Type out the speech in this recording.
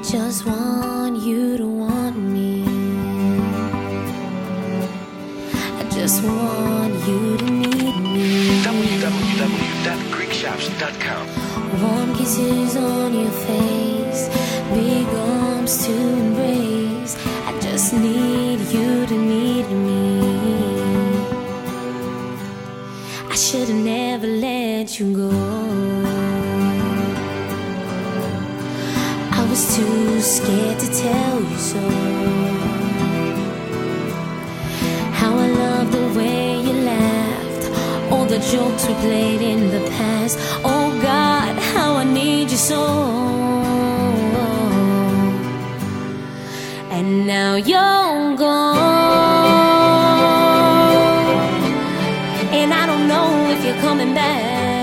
just want you to want me. I just want you to need me. www.greekshops.com. Warm kisses on your face, big arms to embrace. I just need you to need me. I should have never let you go. I was too scared to tell you so. How I love the way you laughed, all the jokes we played in the past. Oh God, how I need you so. And now you're gone, and I don't know if you're coming back.